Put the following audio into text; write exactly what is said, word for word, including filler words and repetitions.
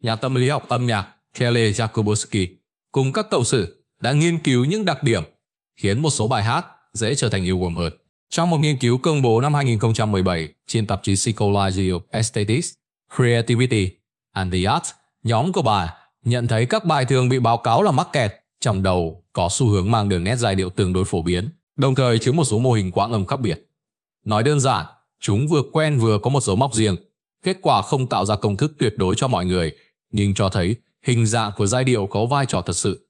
nhà tâm lý học âm nhạc Kelly Jakubowski cùng các cộng sự đã nghiên cứu những đặc điểm khiến một số bài hát dễ trở thành earworm hơn. Trong một nghiên cứu công bố năm hai nghìn không trăm mười bảy trên tạp chí Psychology of Aesthetics, Creativity and the Arts, nhóm của bà nhận thấy các bài thường bị báo cáo là mắc kẹt trong đầu có xu hướng mang đường nét giai điệu tương đối phổ biến, đồng thời chứa một số mô hình quãng âm khác biệt. Nói đơn giản, chúng vừa quen vừa có một dấu mốc riêng. Kết quả không tạo ra công thức tuyệt đối cho mọi người, nhưng cho thấy hình dạng của giai điệu có vai trò thật sự.